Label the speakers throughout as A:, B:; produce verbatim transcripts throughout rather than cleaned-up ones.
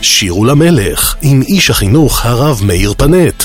A: שירו למלך עם איש החינוך הרב מאיר פנט.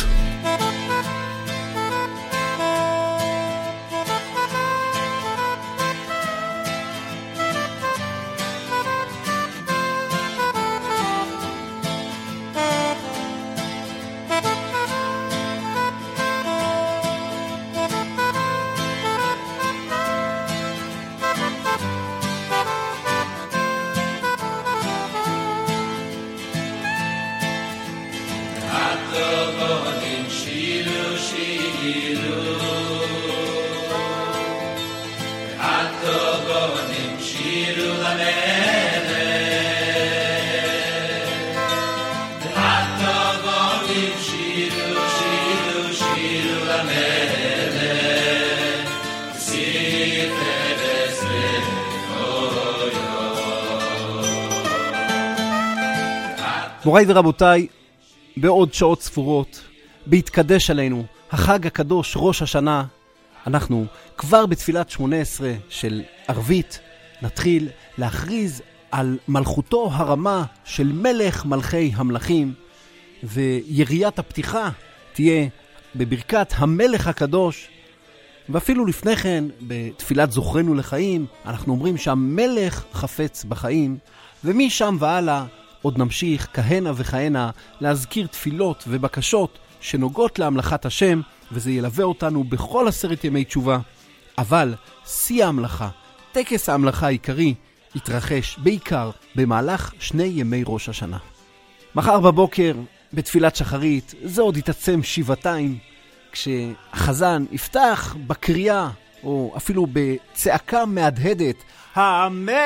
B: מוריי ורבותיי, בעוד שעות ספורות, בהתקדש עלינו החג הקדוש ראש השנה, אנחנו כבר בתפילת שמונה עשרה של ערבית נתחיל להכריז על מלכותו הרמה של מלך מלכי המלכים, ויריית הפתיחה תהיה בברכת המלך הקדוש. ואפילו לפני כן בתפילת זוכרנו לחיים אנחנו אומרים שהמלך חפץ בחיים, ומשם והלאה עוד נמשיך כהנה וכהנה להזכיר תפילות ובקשות שנוגעות להמלכת השם, וזה ילווה אותנו בכל עשרת ימי תשובה. אבל שיא ההמלכה, טקס ההמלכה העיקרי, יתרחש בעיקר במהלך שני ימי ראש השנה. מחר בבוקר בתפילת שחרית זה עוד יתעצם שבעתיים, כשהחזן יפתח בקריאה או אפילו בצעקה מהדהדת המלך,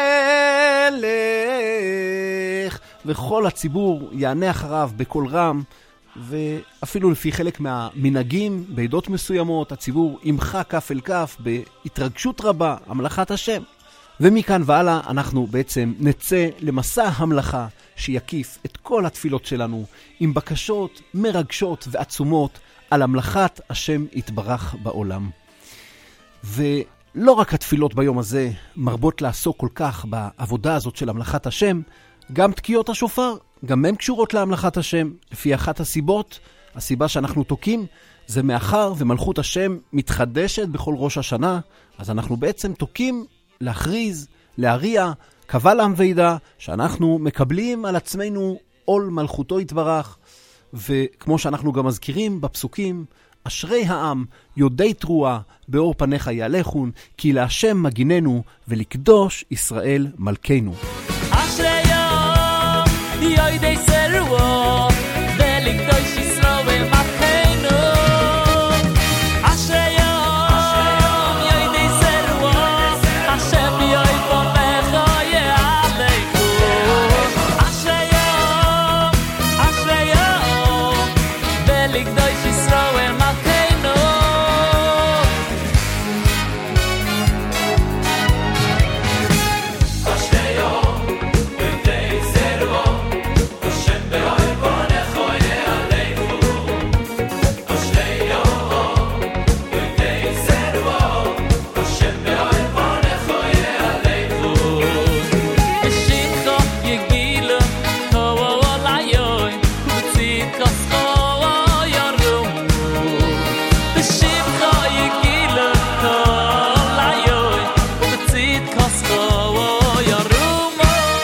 B: וכל הציבור יענה אחריו בקול רם, ואפילו לפי חלק מהמנהגים בעדות מסוימות הציבור ימחה כף אל כף בהתרגשות רבה המלכת השם. ומכאן והלאה אנחנו בעצם נצא למסע המלכה שיקיף את כל התפילות שלנו עם בקשות מרגשות ועצומות על המלכת השם יתברך בעולם. ולא רק התפילות ביום הזה מרבות לעסוק כל כך בעבודה הזאת של המלכת השם, גם תקיעות השופר, גם הן קשורות להמלכת השם. לפי אחת הסיבות, הסיבה שאנחנו תוקים זה מאחר ומלכות השם מתחדשת בכל ראש השנה, אז אנחנו בעצם תוקים להכריז, להריע, קבל עם וידע, שאנחנו מקבלים על עצמנו עול מלכותו יתברך. וכמו שאנחנו גם מזכירים בפסוקים, אשרי העם יודעי תרועה באור פניך יהלכון, כי להשם מגיננו ולקדוש ישראל מלכנו.
C: אשרי העם יודעי תרועה ולקדוש ישראל מלכנו. אשרי העם יודעי תרועה השם יוי פניך יהלכון. אשרי העם אשרי העם ולקדוש ישראל מלכנו. אשרי העם יודעי תרועה השם יוי פניך יהלכון. אשרי העם יודעי תרועה השם יוי פניך יהלכון. בשמחה יגילה כל היום ובצדקתך ירומו. בשמחה יגילה כל היום ובצדקתך ירומו.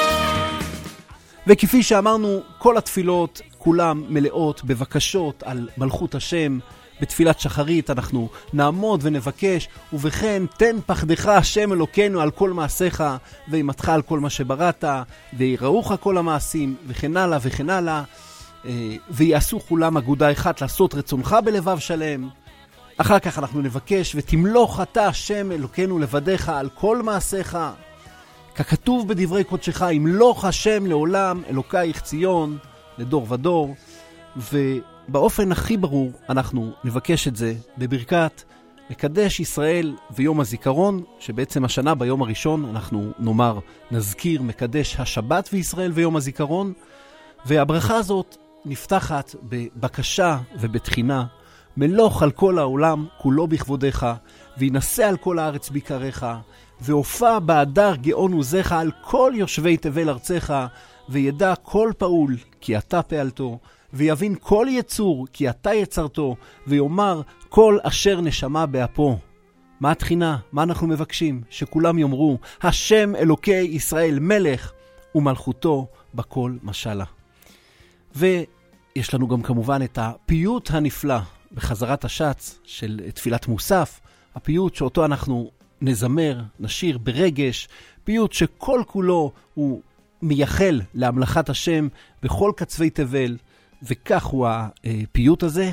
B: וכפי שאמרנו, כל התפילות כולם מלאות בבקשות על מלכות השם. בתפילת שחרית אנחנו נעמוד ונבקש, ובכן תן פחדך השם אלוקינו על כל מעשיך, ואימתך על כל מה שבראת, ויראוך כל המעשים, וכן הלאה וכן הלאה, אה, ויעשו כולם אגודה אחת לעשות רצונך בלבב שלם. אחר כך אנחנו נבקש ותמלוך אתה השם אלוקינו לבדיך על כל מעשיך, ככתוב בדברי קודשך, ימלוך השם לעולם אלוקייך ציון לדור ודור. ובאופן הכי ברור אנחנו נבקש את זה בברכת מקדש ישראל ויום הזיכרון, שבעצם השנה ביום הראשון אנחנו נאמר נזכיר מקדש השבת וישראל ויום הזיכרון. והברכה הזאת נפתחת בבקשה ובתחינה מלוך על כל העולם כולו בכבודך, וינשא על כל הארץ ביקריך, והופע באדר גאון עוזך על כל יושבי תבל ארצך, וידע כל פעול כי אתה פעלתו, ויבין כל יצור כי אתה יצרתו, ויאמר כל אשר נשמה באפו. מה התחינה? מה אנחנו מבקשים? שכולם יאמרו, השם אלוקי ישראל מלך, ומלכותו בכל משלה. ויש לנו גם כמובן את הפיוט הנפלא בחזרת השץ של תפילת מוסף, הפיוט שאותו אנחנו נזמר, נשיר ברגש, פיוט שכל כולו הוא מייחל להמלכת השם בכל קצווי תבל, וכך הוא הפיוט הזה.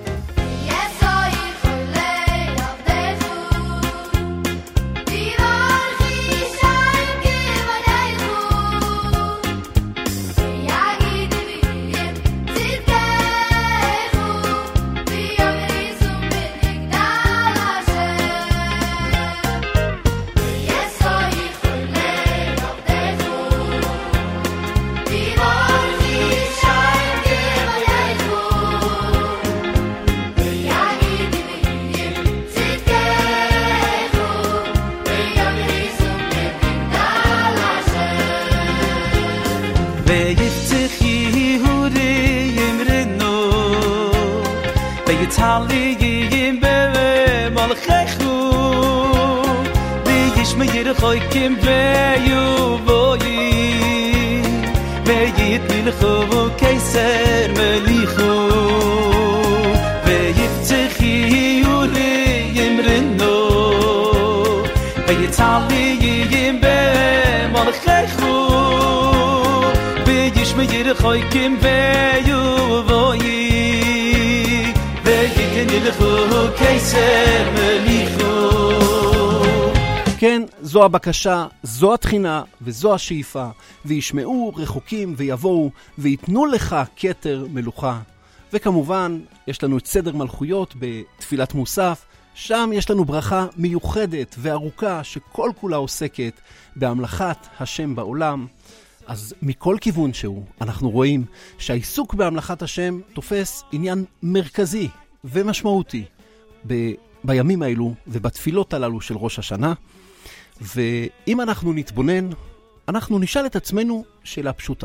D: Taliyim be malchechu Biyish me yirchoykim be yuvoyi Beyit milchu keiser melichu Beyitzechi uriyim rino Beyit taliyim be malchechu Biyish me yirchoykim be yuvoyi
B: כן, זו הבקשה, זו התחינה וזו השאיפה, וישמעו רחוקים ויבואו ויתנו לך כתר מלוכה. וכמובן, יש לנו את סדר מלכויות בתפילת מוסף, שם יש לנו ברכה מיוחדת וארוכה שכל כולה עוסקת בהמלכת השם בעולם. אז מכל כיוון שהוא, אנחנו רואים שהעיסוק בהמלכת השם תופס עניין מרכזי ומשמעותי ב- בימים האלו ובתפילות הללו של ראש השנה. ואם אנחנו נתבונן, אנחנו נשאל את עצמנו שאלה פשוטה.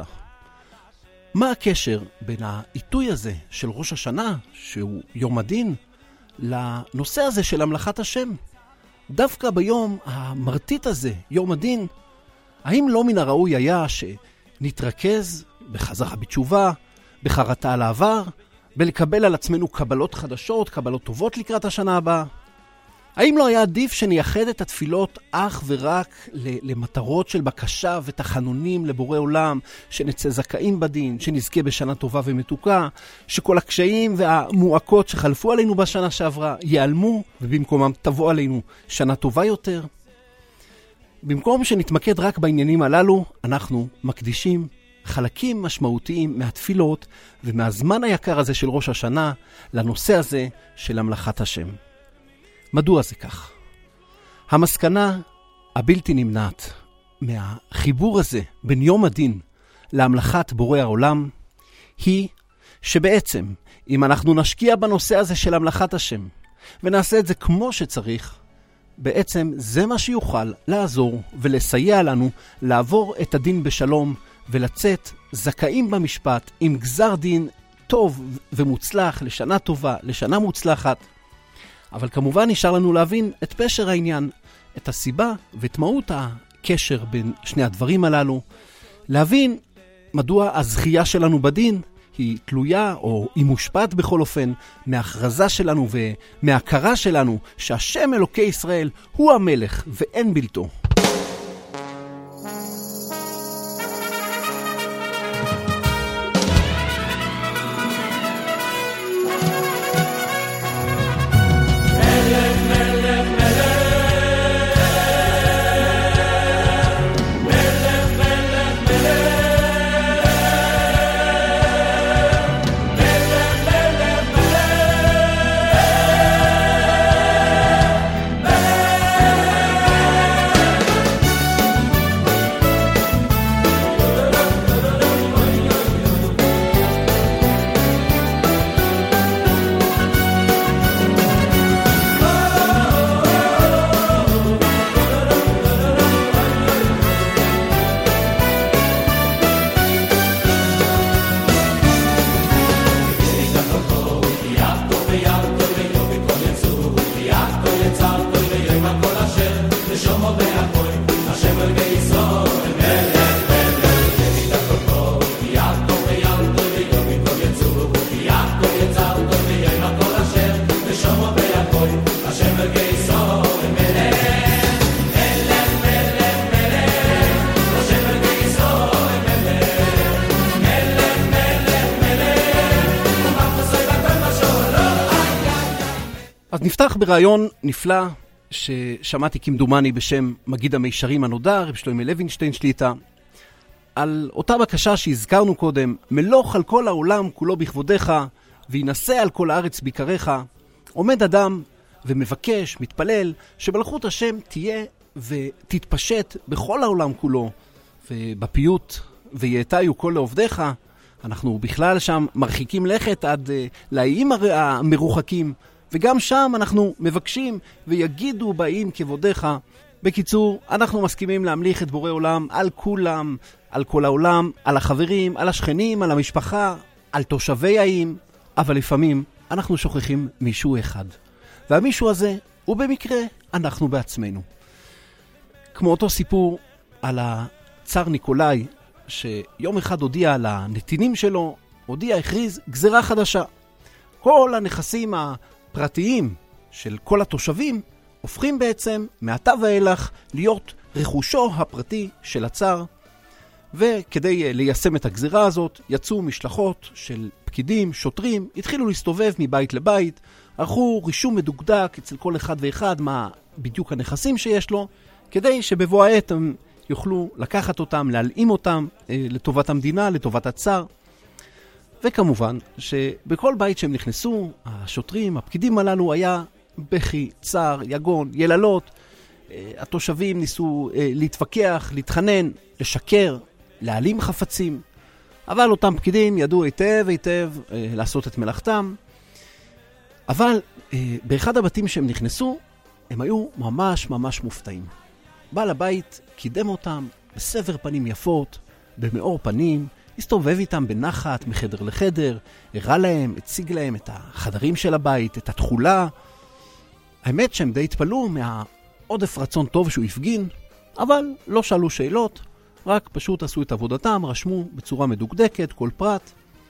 B: מה הקשר בין העיתוי הזה של ראש השנה, שהוא יום הדין, לנושא הזה של המלכת השם? דווקא ביום המרטיט הזה, יום הדין, האם לא מן הראוי היה שנתרכז בחזרה בתשובה, בחרטה על העבר, בלקבל על עצמנו קבלות חדשות, קבלות טובות לקראת השנה הבאה? האם לא היה עדיף שנייחד את התפילות אך ורק למטרות של בקשה ותחנונים לבורא עולם, שנצא זכאים בדין, שנזכה בשנה טובה ומתוקה, שכל הקשיים והמועקות שחלפו עלינו בשנה שעברה ייעלמו, ובמקומם תבוא עלינו שנה טובה יותר? במקום שנתמקד רק בעניינים הללו, אנחנו מקדישים חלקים משמעותיים מהתפילות ומהזמן היקר הזה של ראש השנה לנושא הזה של המלכת השם. מדוע זה כך? המסקנה הבלתי נמנעת מהחיבור הזה בין יום הדין להמלכת בורא העולם היא שבעצם אם אנחנו נשקיע בנושא הזה של המלכת השם ונעשה את זה כמו שצריך, בעצם זה מה שיוכל לעזור ולסייע לנו לעבור את הדין בשלום ולצאת זכאים במשפט עם גזר דין טוב ומוצלח לשנה טובה, לשנה מוצלחת. אבל כמובן נשאר לנו להבין את פשר העניין, את הסיבה ואת מהות הקשר בין שני הדברים הללו, להבין מדוע הזכייה שלנו בדין היא תלויה או היא מושפעת בכל אופן מההכרזה שלנו ומההכרה שלנו שהשם אלוקי ישראל הוא המלך ואין בלתו. נפתח ברעיון נפלא ששמעתי כמדומני בשם מגיד המישרים הנודע, רב שלמה לוינשטיין שליטה, על אותה בקשה שהזכרנו קודם, מלוך על כל העולם כולו בכבודך, וינשא על כל הארץ ביקריך. עומד אדם ומבקש, מתפלל, שמלכות השם תהיה ותתפשט בכל העולם כולו, ובפיוט ויעתיו כל לעובדיך. אנחנו בכלל שם מרחיקים לכת עד uh, לאיים המרוחקים, וגם שם אנחנו מבקשים ויגידו באים כבודיך. בקיצור, אנחנו מסכימים להמליך את בורא עולם על כולם, על כל העולם, על החברים, על השכנים, על המשפחה, על תושבי העיים, אבל לפעמים אנחנו שוכחים מישהו אחד. והמישהו הזה הוא במקרה אנחנו בעצמנו. כמו אותו סיפור על הצאר ניקולאי, שיום אחד הודיע על הנתינים שלו, הודיע, הכריז גזרה חדשה. כל הנכסים הפרטיים של כל התושבים הופכים בעצם מעתה ואילך להיות רכושו הפרטי של הצאר. וכדי ליישם את הגזירה הזאת יצאו משלחות של פקידים, שוטרים, התחילו להסתובב מבית לבית, ערכו רישום מדוקדק אצל כל אחד ואחד מה בדיוק הנכסים שיש לו, כדי שבבוא העת הם יוכלו לקחת אותם, להלאים אותם אה, לטובת המדינה, לטובת הצאר. וכמובן שבכל בית שהם נכנסו, השוטרים, הפקידים הללו, היה בכי, צער, יגון, יללות. אה, התושבים ניסו אה, להתווכח, להתחנן, לשקר, להעלים חפצים. אבל אותם פקידים ידעו היטב היטב אה, לעשות את מלאכתם. אבל אה, באחד הבתים שהם נכנסו, הם היו ממש ממש מופתעים. בעל הבית קידם אותם בסבר פנים יפות, במאור פנים, הסתובב איתם בנחת מחדר לחדר, הראה להם, הציג להם את החדרים של הבית, את התחולה. האמת שהם די התפלאו מהעודף רצון טוב שהוא הפגין, אבל לא שאלו שאלות, רק פשוט עשו את עבודתם, רשמו בצורה מדוקדקת כל פרט.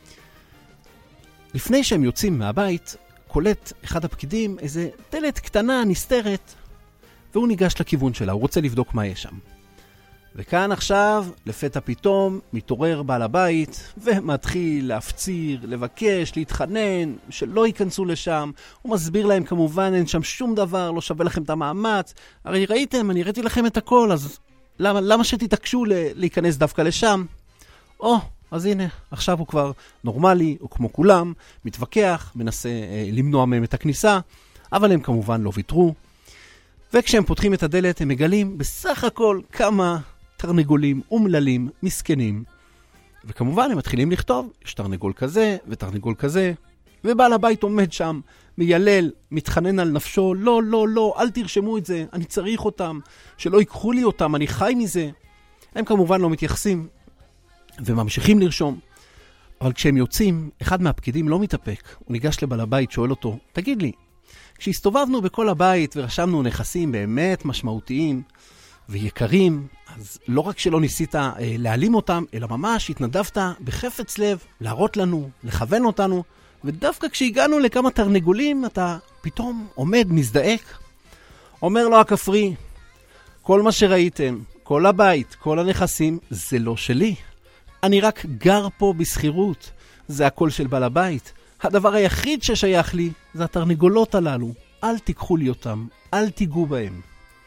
B: לפני שהם יוצאים מהבית, קולט אחד הפקידים איזה דלת קטנה נסתרת, והוא ניגש לכיוון שלה, הוא רוצה לבדוק מה יש שם. וכאן עכשיו, לפתע פתאום, מתעורר בעל הבית, ומתחיל להפציר, לבקש, להתחנן, שלא ייכנסו לשם. הוא מסביר להם כמובן, אין שם שום דבר, לא שווה לכם את המאמץ. הרי ראיתם, אני ראיתי לכם את הכל, אז למה, למה שתתעקשו להיכנס דווקא לשם? או, אז הנה, עכשיו הוא כבר נורמלי, הוא כמו כולם, מתווכח, מנסה אה, למנוע מהם את הכניסה, אבל הם כמובן לא ויתרו. וכשהם פותחים את הדלת, הם מגלים בסך הכל כמה תרנגולים אומללים, מסכנים. וכמובן הם מתחילים לכתוב, יש תרנגול כזה ותרנגול כזה, ובעל הבית עומד שם, מיילל, מתחנן על נפשו, לא, לא, לא, אל תרשמו את זה, אני צריך אותם, שלא ייקחו לי אותם, אני חי מזה. הם כמובן לא מתייחסים, וממשיכים לרשום. אבל כשהם יוצאים, אחד מהפקידים לא מתאפק, הוא ניגש לבעל הבית, שואל אותו, תגיד לי, כשהסתובבנו בכל הבית ורשמנו נכסים באמת משמעותיים ויקרים, אז לא רק שלא ניסית אה, להעלים אותם, אלא ממש התנדבת בחפץ לב להראות לנו, לכוון אותנו, ודווקא כשהגענו לכמה תרנגולים, אתה פתאום עומד, מזדעק. אומר לו הכפרי, כל מה שראיתם, כל הבית, כל הנכסים, זה לא שלי. אני רק גר פה בסחירות, זה הכל של בעל הבית. הדבר היחיד ששייך לי זה התרנגולות הללו. אל תיקחו לי אותם, אל תיגעו בהם.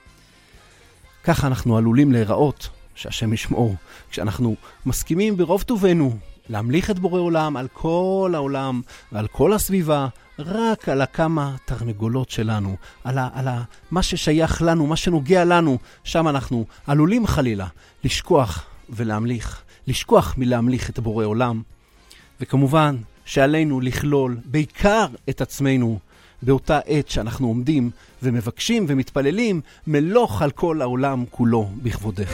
B: ככה אנחנו עלולים להיראות, שהשם ישמור, כשאנחנו מסכימים ברוב טובנו להמליך את בורא עולם על כל העולם ועל כל הסביבה, רק על הכמה תרנגולות שלנו, על, ה, על ה, מה ששייך לנו, מה שנוגע לנו, שם אנחנו עלולים חלילה לשכוח ולהמליך, לשכוח מלהמליך את בורא עולם. וכמובן שעלינו לכלול בעיקר את עצמנו באותה עת שאנחנו עומדים ומבקשים ומתפללים, מלוך על כל העולם כולו בכבודך.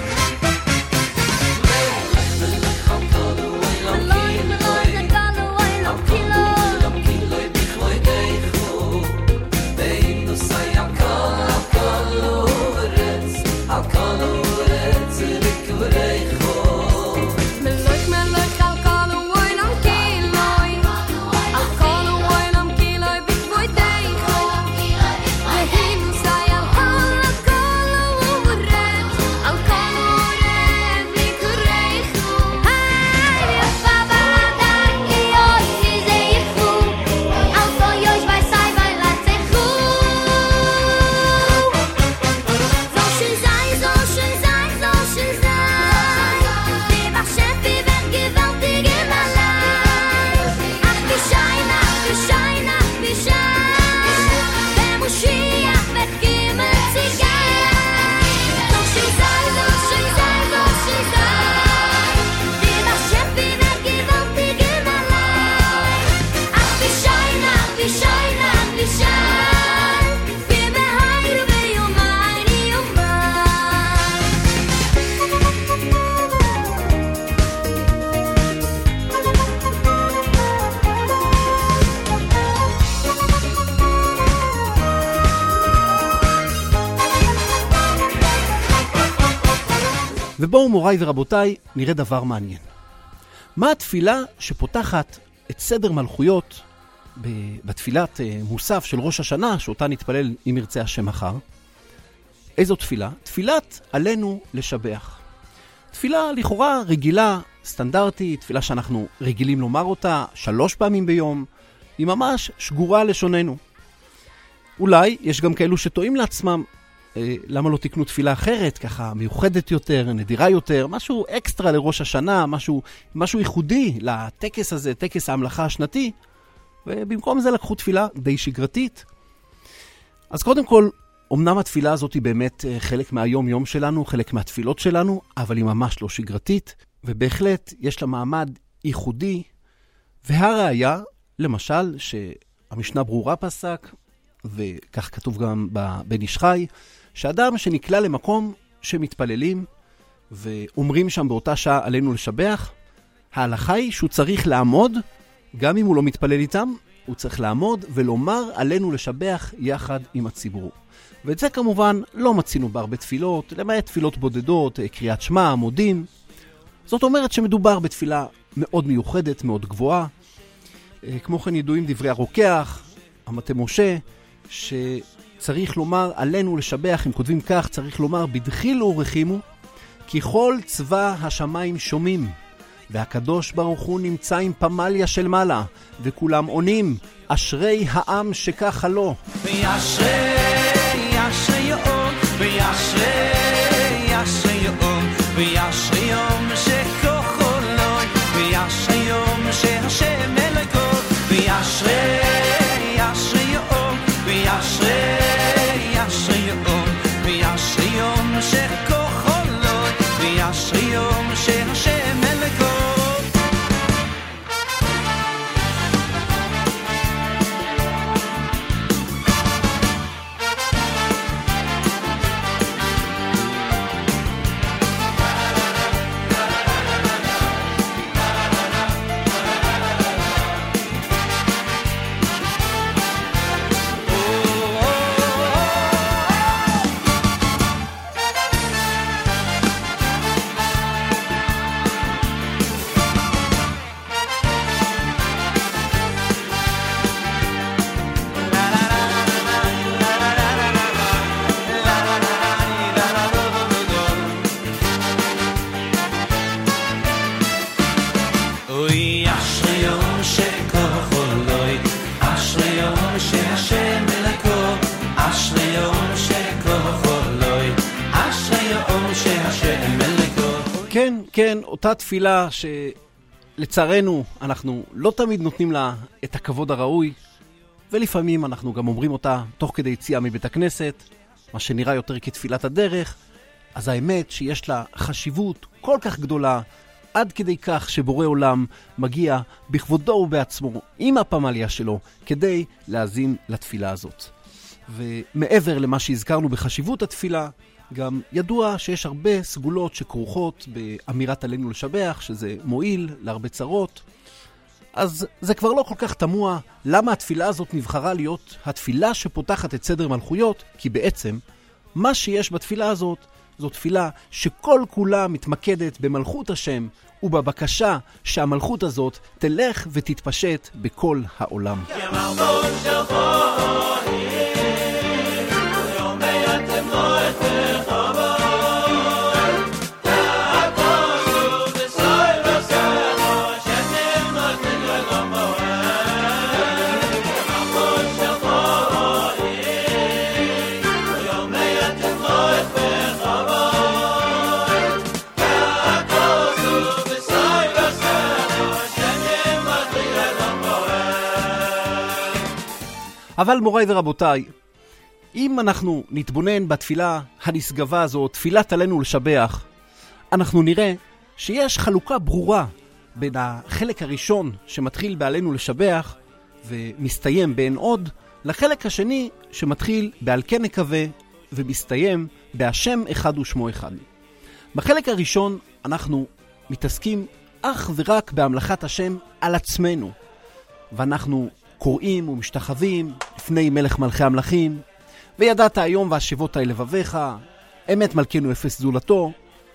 E: Al
B: ובואו מוריי ורבותיי, נראה דבר מעניין. מה התפילה שפותחת את סדר מלכויות בתפילת מוסף של ראש השנה, שאותה נתפלל אם ירצה השם מחר? איזו תפילה? תפילת עלינו לשבח. תפילה לכאורה רגילה, סטנדרטית, תפילה שאנחנו רגילים לומר אותה שלוש פעמים ביום, היא ממש שגורה לשוננו. אולי יש גם כאלו שטועים לעצמם, אה, למה לא תקנו תפילה אחרת, ככה מיוחדת יותר, נדירה יותר, משהו אקסטרה לראש השנה, משהו, משהו ייחודי לטקס הזה, טקס ההמלכה השנתי, ובמקום זה לקחו תפילה די שגרתית. אז קודם כל, אמנם התפילה הזאת היא באמת חלק מהיום יום שלנו, חלק מהתפילות שלנו, אבל היא ממש לא שגרתית, ובהחלט יש לה מעמד ייחודי, והראיה, למשל, שהמשנה ברורה פסק, וכך כתוב גם בבן איש חי, שאדם שנקלע למקום שמתפללים, ואומרים שם באותה שעה עלינו לשבח, ההלכה היא שהוא צריך לעמוד, גם אם הוא לא מתפלל איתם, הוא צריך לעמוד ולומר עלינו לשבח יחד עם הציבור. ואת זה כמובן לא מצינו בהרבה תפילות, למעט תפילות בודדות, קריאת שמע, עמודים. זאת אומרת שמדובר בתפילה מאוד מיוחדת, מאוד גבוהה. כמו כן ידועים דברי הרוקח, המטה משה, שצריך לומר עלינו לשבח, אם כותבים כך, צריך לומר בדחילו ורחימו, כי כל צבא השמיים שומעים, והקדוש ברוך הוא נמצא עם פמליה של מעלה, וכולם עונים, אשרי העם שככה לו.
D: וישרי, ישרי יום, וישרי, ישרי יום, וישרי יום שכוחו לו, וישרי יום שהשם אלוקו, וישרי, ישרי יום, וישרי, ישרי יום, וישרי יום שכוחו לו, וישרי יום שהשם אלוקו.
B: כן, כן, אותה תפילה שלצערנו אנחנו לא תמיד נותנים לה את הכבוד הראוי, ולפעמים אנחנו גם אומרים אותה תוך כדי יציאה מבית הכנסת, מה שנראה יותר כתפילת הדרך, אז האמת שיש לה חשיבות כל כך גדולה, עד כדי כך שבורא עולם מגיע בכבודו ובעצמו עם הפמליה שלו כדי להאזין לתפילה הזאת. ומעבר למה שהזכרנו בחשיבות התפילה, גם ידוע שיש הרבה סגולות שכרוכות באמירת עלינו לשבח, שזה מועיל להרבה צרות. אז זה כבר לא כל כך תמוה למה התפילה הזאת נבחרה להיות התפילה שפותחת את סדר מלכויות, כי בעצם מה שיש בתפילה הזאת זו תפילה שכל כולה מתמקדת במלכות השם ובבקשה שהמלכות הזאת תלך ותתפשט בכל העולם. אבל מוריי ורבותיי, אם אנחנו נתבונן בתפילה הנשגבה הזו, תפילת עלינו לשבח, אנחנו נראה שיש חלוקה ברורה בין החלק הראשון שמתחיל בעלינו לשבח ומסתיים באין עוד, לחלק השני שמתחיל בעל כן נקווה ומסתיים בהשם אחד ושמו אחד. בחלק הראשון אנחנו מתעסקים אך ורק בהמלכת השם על עצמנו, ואנחנו קוראים ומשתחווים לפני מלך מלכי המלכים, וידעת היום והשבות אל לבביך, אמת מלכנו אפס זולתו,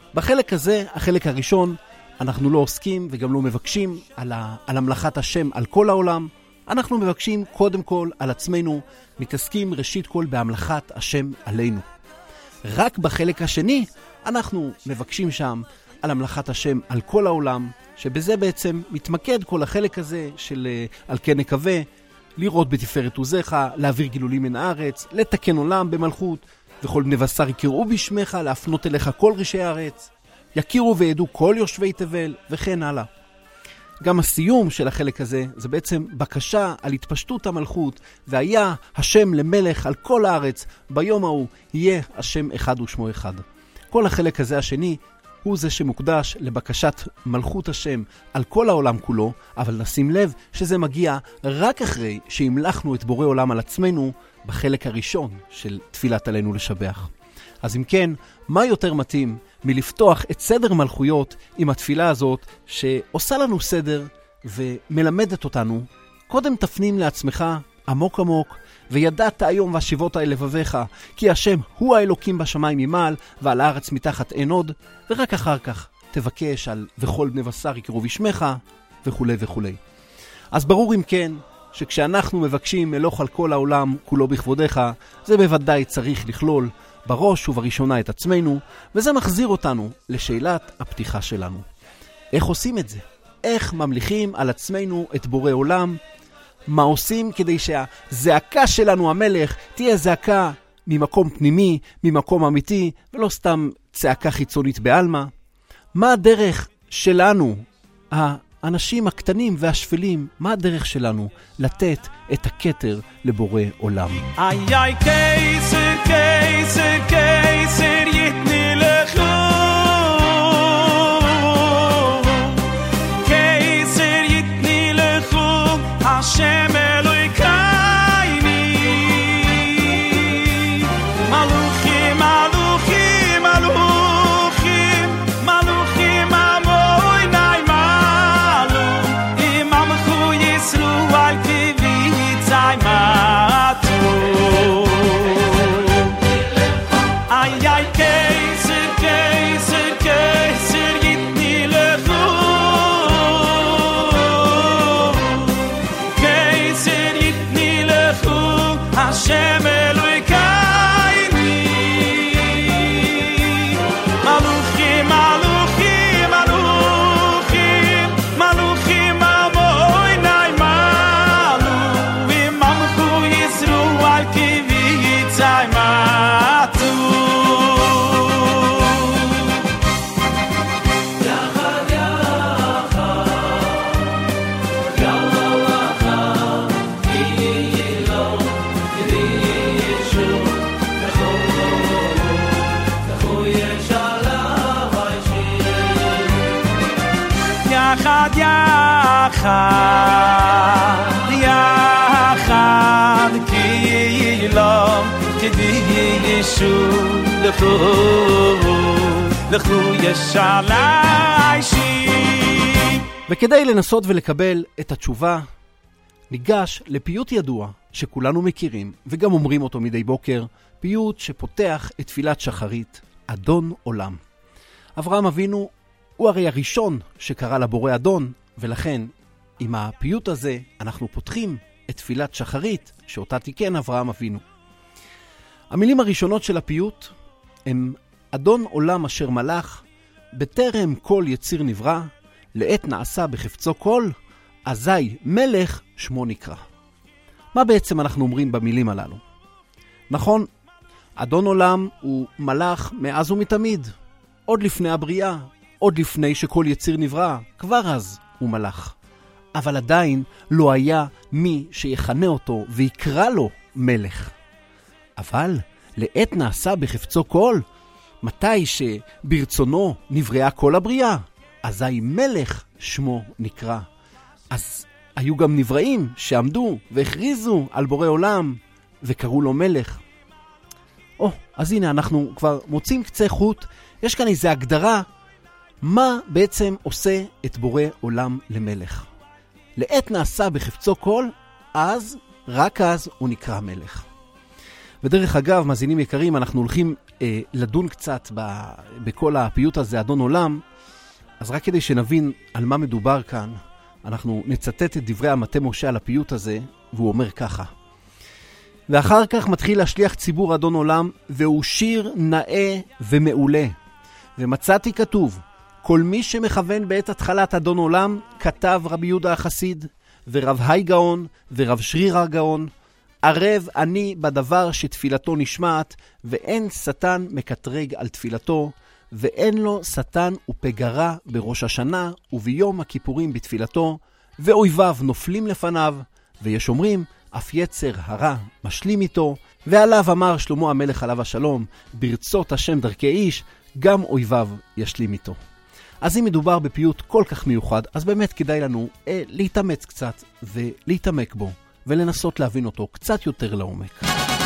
B: בחלק הזה, החלק הראשון, אנחנו לא עוסקים וגם לא מבקשים על, ה, על המלאכת השם על כל העולם. אנחנו מבקשים קודם כל על עצמנו, מתעסקים ראשית כל בהמלאכת השם עלינו. רק בחלק השני, אנחנו מבקשים שם על המלאכת השם על כל העולם, שבזה בעצם מתמקד כל החלק הזה של על כן נקווה, לראות בתפארת עוזך, להעביר גילולים מן הארץ, לתקן עולם במלכות, וכל בני בשר יכירו בשמך, להפנות אליך כל ראשי הארץ, יכירו וידעו כל יושבי תבל, וכן הלאה. גם הסיום של החלק הזה, זה בעצם בקשה על התפשטות המלכות, והיה השם למלך על כל הארץ, ביום ההוא יהיה השם אחד ושמו אחד. כל החלק הזה השני, הוא זה שמוקדש לבקשת מלכות השם על כל העולם כולו, אבל נשים לב שזה מגיע רק אחרי שהמלכנו את בורא עולם על עצמנו בחלק הראשון של תפילת עלינו לשבח. אז אם כן, מה יותר מתאים מלפתוח את סדר מלכויות עם התפילה הזאת שעושה לנו סדר ומלמדת אותנו? קודם תפנים לעצמך עמוק עמוק, וידעת היום והשיבות אל לבביך, כי השם הוא האלוקים בשמיים ממעל, ועל הארץ מתחת אין עוד, ורק אחר כך תבקש על וכל בני בשר יכירו בשמך, וכו' וכו'. אז ברור אם כן, שכשאנחנו מבקשים מלוך על כל העולם כולו בכבודך, זה בוודאי צריך לכלול בראש ובראשונה את עצמנו, וזה מחזיר אותנו לשאלת הפתיחה שלנו. איך עושים את זה? איך ממליכים על עצמנו את בורא עולם? מה עושים כדי שהזעקה שלנו המלך תהיה זעקה ממקום פנימי, ממקום אמיתי, ולא סתם צעקה חיצונית בעלמא? מה הדרך שלנו, האנשים הקטנים והשפלים, מה הדרך שלנו לתת את הכתר לבורא עולם?
D: איי איי קיסר קיסר קיסר יתני לך קיסר יתני לך השם אלוהינו מלוכים מלוכים מלוכים מלוכים אמוי נעמלו אם עמכו יסרו על כבי ציימתו איי איי קיסר קיסר קיסר יתני לך קיסר יתני לך השם אלוהינו מלוכים מלוכים מלוכים מלוכים אמוי נעמלו אם עמכו יסרו על כבי ציימתו יחד יחד יחד קהילה כדי ישוב לכו לכו ישאלי שי.
B: וכדי לנסות ולקבל את התשובה, ניגש לפיוט ידוע שכולנו מכירים וגם אומרים אותו מדי בוקר, פיוט שפותח את תפילת שחרית, אדון עולם. אברהם אבינו הוא הרי הראשון שקרא לבורא אדון, ולכן עם הפיוט הזה אנחנו פותחים את תפילת שחרית שאותה תיקן אברהם אבינו. המילים הראשונות של הפיוט הם אדון עולם אשר מלך, בטרם כל יציר נברא, לעת נעשה בחפצו כל, אזי מלך שמו נקרא. מה בעצם אנחנו אומרים במילים הללו? נכון, אדון עולם הוא מלך מאז ומתמיד, עוד לפני הבריאה, עוד לפני שכל יציר נברא, כבר אז הוא מלך. אבל עדיין לא היה מי שיכנה אותו ויקרא לו מלך. אבל לעת נעשה בחפצו כל, מתי שברצונו נבראה כל הבריאה, אזי מלך שמו נקרא. אז היו גם נבראים שעמדו והכריזו על בורא עולם וקראו לו מלך. או, אז הנה אנחנו כבר מוצאים קצה חוט, יש כאן איזו הגדרה, מה בעצם עושה את בורא עולם למלך. לעת נעשה בחפצו כל, אז, רק אז הוא נקרא מלך. ודרך אגב, מאזינים יקרים, אנחנו הולכים אה, לדון קצת ב, בכל הפיוט הזה, אדון עולם, אז רק כדי שנבין על מה מדובר כאן, אנחנו נצטט את דברי המטה משה על הפיוט הזה, והוא אומר ככה: ואחר כך מתחיל להשליח ציבור אדון עולם, והוא שיר נאה ומעולה. ומצאתי כתוב, כל מי שמכוון בעת התחלת אדון עולם, כתב רבי יהודה החסיד, ורב היי גאון, ורב שריר הגאון, ערב אני בדבר שתפילתו נשמעת, ואין שטן מקטרג על תפילתו, ואין לו שטן ופגרה בראש השנה, וביום הכיפורים בתפילתו, ואויביו נופלים לפניו, ויש אומרים, אף יצר הרע משלים איתו, ועליו אמר שלמה המלך עליו השלום, ברצות השם דרכי איש, גם אויביו ישלים איתו. אז אם מדובר בפיוט כל כך מיוחד, אז באמת כדאי לנו אה, להתאמץ קצת ולהתעמק בו, ולנסות להבין אותו קצת יותר לעומק.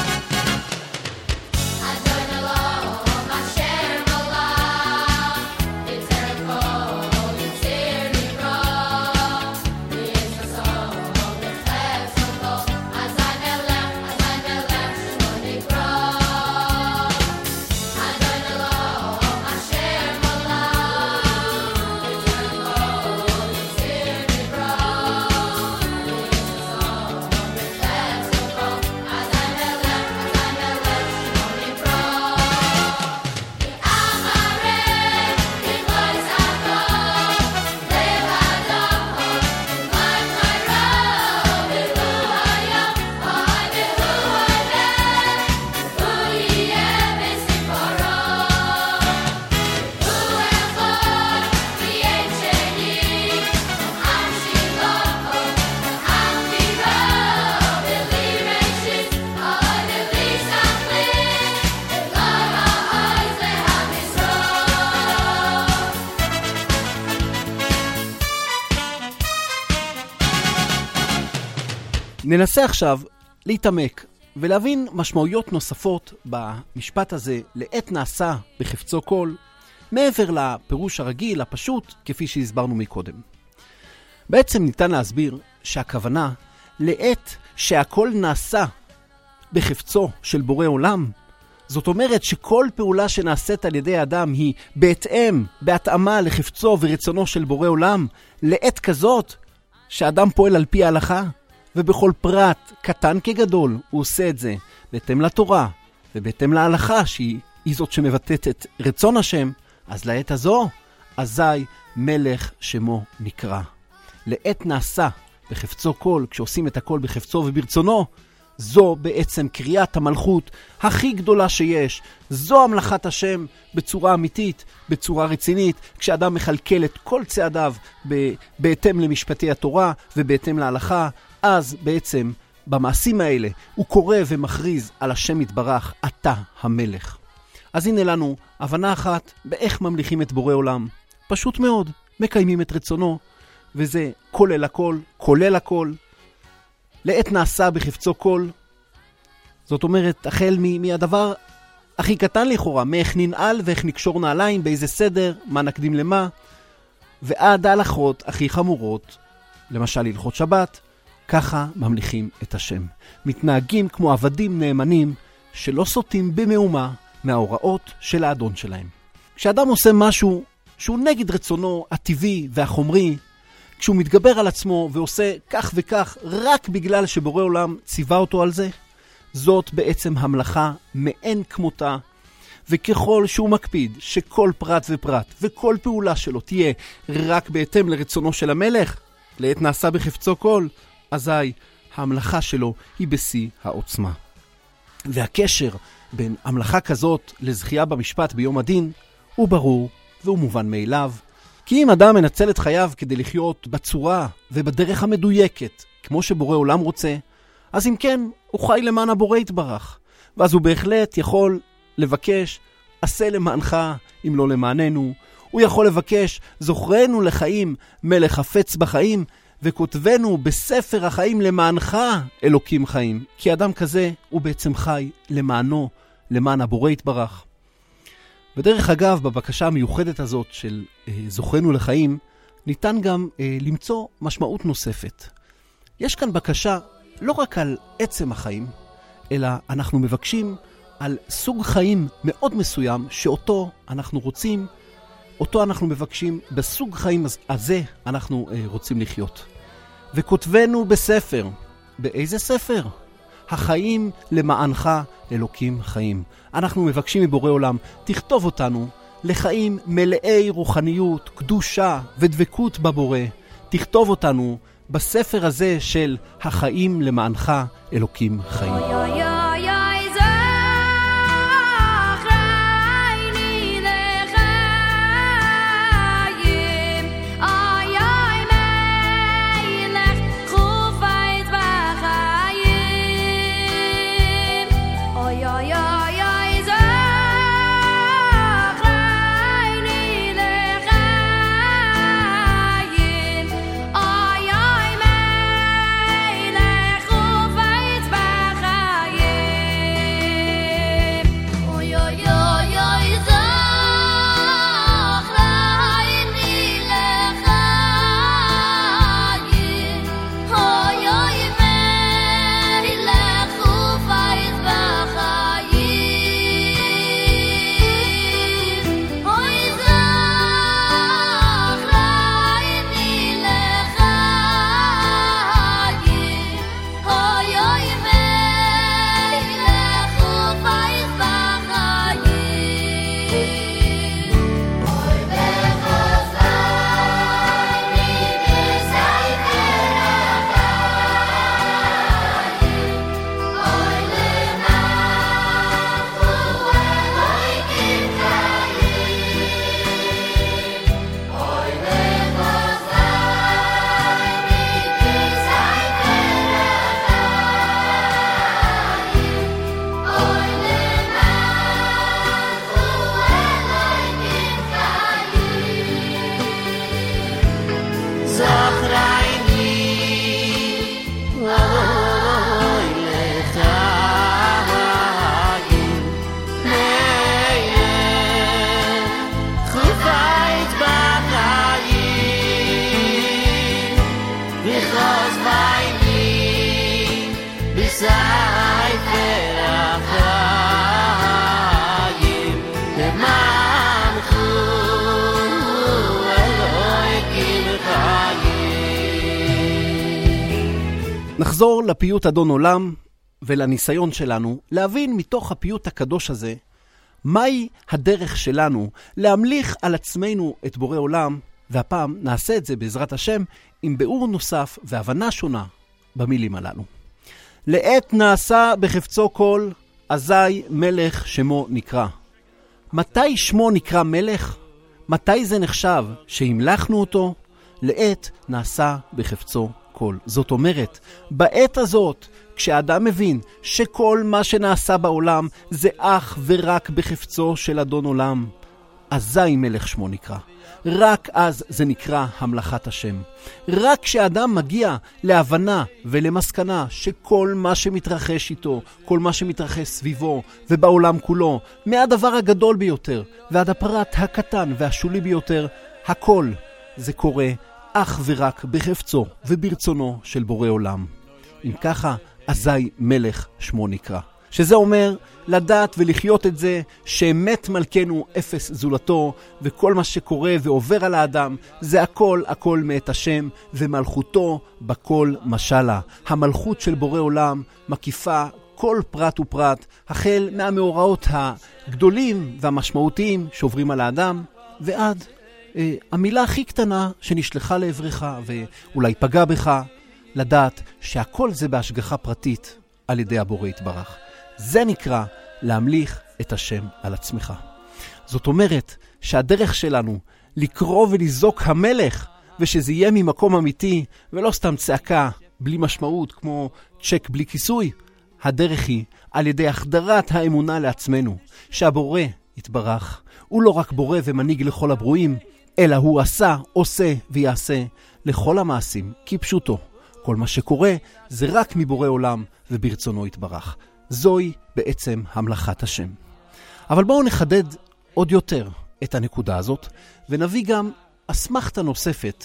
B: ננסה עכשיו להתעמק ולהבין משמעויות נוספות במשפט הזה, לעת נעשה בחפצו כל, מעבר לפירוש הרגיל, הפשוט, כפי שהסברנו מקודם. בעצם ניתן להסביר שהכוונה לעת שהכל נעשה בחפצו של בורא עולם, זאת אומרת שכל פעולה שנעשית על ידי האדם היא בהתאם, בהתאמה לחפצו ורצונו של בורא עולם, לעת כזאת שהאדם פועל על פי ההלכה, ובכל פרט, קטן כגדול, הוא עושה את זה בהתאם לתורה, ובהתאם להלכה שהיא זאת שמבטאת את רצון השם, אז לעת הזו, אזי מלך שמו נקרא. לעת נעשה בחפצו כל, כשעושים את הכל בחפצו וברצונו, זו בעצם קריאת המלכות הכי גדולה שיש. זו המלכת השם בצורה אמיתית, בצורה רצינית, כשאדם מחלקל את כל צעדיו בהתאם למשפטי התורה ובהתאם להלכה, אז בעצם במעשים האלה הוא קורא ומכריז על השם יתברך, אתה המלך. אז הנה לנו הבנה אחת באיך ממליכים את בורא עולם. פשוט מאוד, מקיימים את רצונו, וזה כולל הכל, כולל הכל. לעת נעשה בחפצו כל, זאת אומרת, החל מהדבר הכי קטן לכאורה, מאיך ננעל ואיך נקשור נעליים, באיזה סדר, מה נקדים למה, ועד ההלכות הכי חמורות, למשל הלכות שבת, ככה ממליכים את השם. מתנהגים כמו עבדים נאמנים שלא סוטים במאומה מההוראות של האדון שלהם. כשאדם עושה משהו שהוא נגד רצונו הטבעי והחומרי, כשהוא מתגבר על עצמו ועושה כך וכך רק בגלל שבורא עולם ציווה אותו על זה, זאת בעצם המלאכה מאין כמותה, וככל שהוא מקפיד שכל פרט ופרט וכל פעולה שלו תהיה רק בהתאם לרצונו של המלך, לעת נעשה בחפצו כל, אזי המלאכה שלו היא בשיא העוצמה. והקשר בין המלאכה כזאת לזכייה במשפט ביום הדין הוא ברור והוא מובן מאליו. כי אם אדם מנצל את חייו כדי לחיות בצורה ובדרך המדויקת, כמו שבורא עולם רוצה, אז אם כן, הוא חי למען הבורא יתברך. ואז הוא בהחלט יכול לבקש, עשה למענך אם לא למעננו. הוא יכול לבקש, זוכרנו לחיים מלך חפץ בחיים, וכותבנו בספר החיים למענך אלוקים חיים. כי אדם כזה הוא בעצם חי למענו, למען הבורא יתברך. בדרך אגב, בבקשה המיוחדת הזאת של אה, זוכרנו לחיים, ניתן גם אה, למצוא משמעות נוספת. יש כאן בקשה לא רק על עצם החיים, אלא אנחנו מבקשים על סוג חיים מאוד מסוים, שאותו אנחנו רוצים, אותו אנחנו מבקשים, בסוג חיים הזה אנחנו אה, רוצים לחיות. וכותבנו בספר, באיזה ספר? החיים למענך אלוקים חיים. אנחנו מבקשים מבורא עולם, תכתוב אותנו לחיים מלאי רוחניות, קדושה ודבקות בבורא. תכתוב אותנו בספר הזה של החיים למענך אלוקים חיים. נחזור לפיוט אדון עולם ולניסיון שלנו להבין מתוך הפיוט הקדוש הזה מהי הדרך שלנו להמליך על עצמנו את בורא עולם, והפעם נעשה את זה בעזרת השם עם ביאור נוסף והבנה שונה במילים הללו. לעת נעשה בחפצו כל, אזי מלך שמו נקרא. מתי שמו נקרא מלך? מתי זה נחשב שהמלכנו אותו? לעת נעשה בחפצו כל. זאת אומרת, בעת הזאת, כשאדם מבין שכל מה שנעשה בעולם זה אך ורק בחפצו של אדון עולם, אזי מלך שמו נקרא. רק אז זה נקרא המלכת השם. רק כשאדם מגיע להבנה ולמסקנה שכל מה שמתרחש איתו, כל מה שמתרחש סביבו ובעולם כולו, מהדבר הגדול ביותר ועד הפרט הקטן והשולי ביותר, הכל זה קורה אך ורק בחפצו וברצונו של בורא עולם. אם ככה, אזי מלך שמו נקרא. שזה אומר לדעת ולחיות את זה שאמת מלכנו אפס זולתו, וכל מה שקורה ועובר על האדם זה הכל הכל מאת השם, ומלכותו בכל משלה. המלכות של בורא עולם מקיפה כל פרט ופרט, החל מהמאורעות הגדולים והמשמעותיים שעוברים על האדם, ועד אה, המילה הכי קטנה שנשלחה לעברך ואולי פגע בך, לדעת שהכל זה בהשגחה פרטית על ידי הבורא יתברך. זה נקרא להמליך את השם על עצמך. זאת אומרת שהדרך שלנו לקרוא ולזעוק המלך, ושזה יהיה ממקום אמיתי ולא סתם צעקה בלי משמעות כמו צ'ק בלי כיסוי, הדרך היא על ידי החדרת האמונה לעצמנו שהבורא יתברך הוא לא רק בורא ומנהיג לכל הברואים, אלא הוא עשה, עושה ויעשה לכל המעשים כפשוטו. כל מה שקורה זה רק מבורא עולם וברצונו יתברך. זוהי בעצם המלכת השם. אבל בואו נחדד עוד יותר את הנקודה הזאת, ונביא גם אסמכתה נוספת,